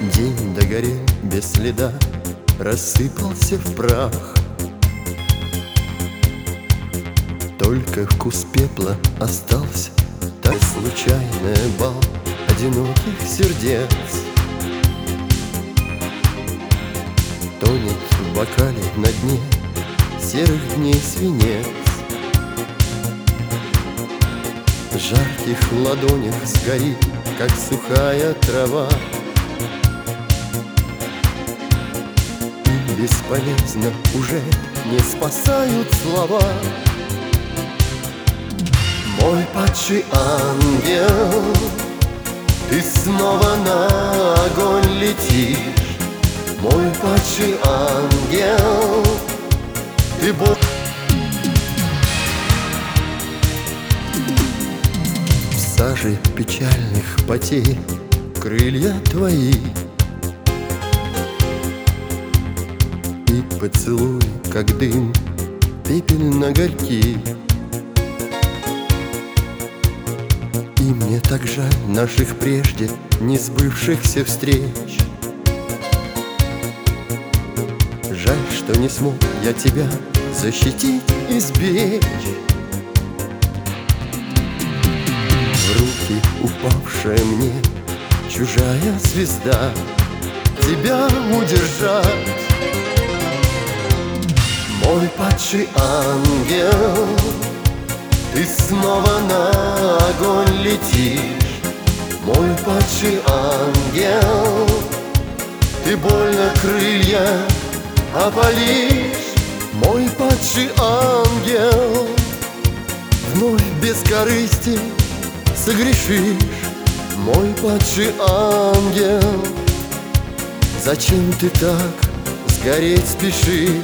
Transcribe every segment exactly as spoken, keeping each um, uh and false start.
День догорел без следа, рассыпался в прах. Только вкус пепла остался, так случайная бал одиноких сердец. Тонет в бокале на дне серых дней свинец. В жарких ладонях сгорит, как сухая трава. И бесполезно уже не спасают слова. Мой падший ангел, ты снова на огонь летишь. Мой падший ангел, ты Бог. В саже печальных потерь крылья твои, и поцелуй, как дым, пепельно-горький. И мне так жаль наших прежде не сбывшихся встреч. Жаль, что не смог я тебя защитить и сберечь. В руки упавшая мне чужая звезда, тебя удержать. Мой падший ангел, ты снова на огонь летишь. Мой падший ангел, ты больно крылья опалишь. Мой падший ангел, вновь без корысти согрешишь. Мой падший ангел, зачем ты так сгореть спешишь?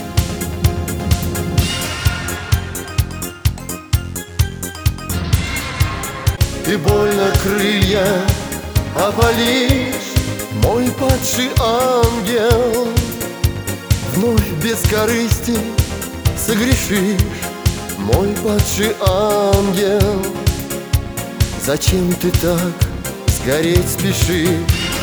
Ты больно крылья опалишь. Мой падший ангел, вновь без корысти согрешишь. Мой падший ангел, зачем ты так сгореть спешишь?